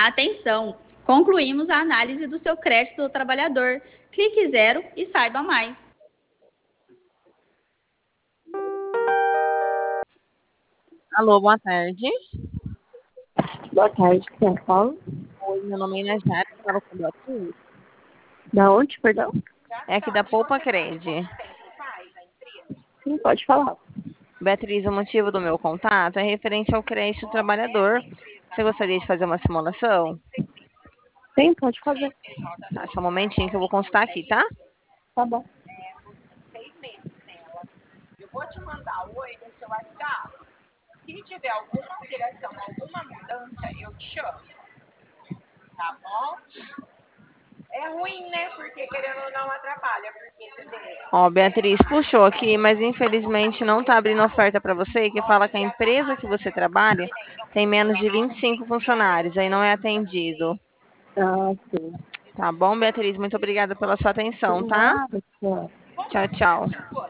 Atenção! Concluímos a análise do seu crédito do trabalhador. Clique zero e saiba mais. Alô, boa tarde. Boa tarde, quem fala? Oi, meu nome é Najara, eu falo com a Beatriz. Da onde, perdão? É aqui da Poupa Cred. Sim, pode falar. Beatriz, o motivo do meu contato é referente ao crédito do trabalhador. Você gostaria de fazer uma simulação? Sim, pode fazer. Tá, só um momentinho que eu vou consultar aqui, tá? Tá bom. Eu vou te mandar oi no seu WhatsApp. Se tiver alguma alteração, alguma mudança, eu te chamo. Tá bom? É ruim, né? Porque querendo ou não atrapalha. Ó, Beatriz, puxou aqui, mas infelizmente não tá abrindo oferta para você, que fala que a empresa que você trabalha tem menos de 25 funcionários, aí não é atendido. Ah, sim. Tá bom, Beatriz? Muito obrigada pela sua atenção, tá? Nada, senhora. Tchau, tchau.